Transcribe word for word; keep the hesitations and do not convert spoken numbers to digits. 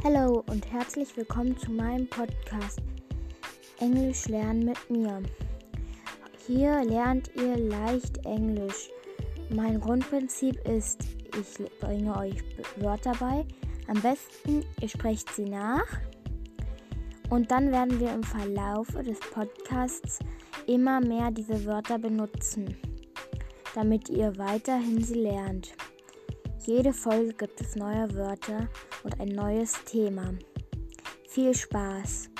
Hallo und herzlich willkommen zu meinem Podcast Englisch lernen mit mir. Hier lernt ihr leicht Englisch. Mein Grundprinzip ist, ich bringe euch Wörter bei. Am besten, ihr sprecht sie nach. Und dann werden wir im Verlauf des Podcasts immer mehr diese Wörter benutzen, damit ihr weiterhin sie lernt. Jede Folge gibt es neue Wörter und ein neues Thema. Viel Spaß!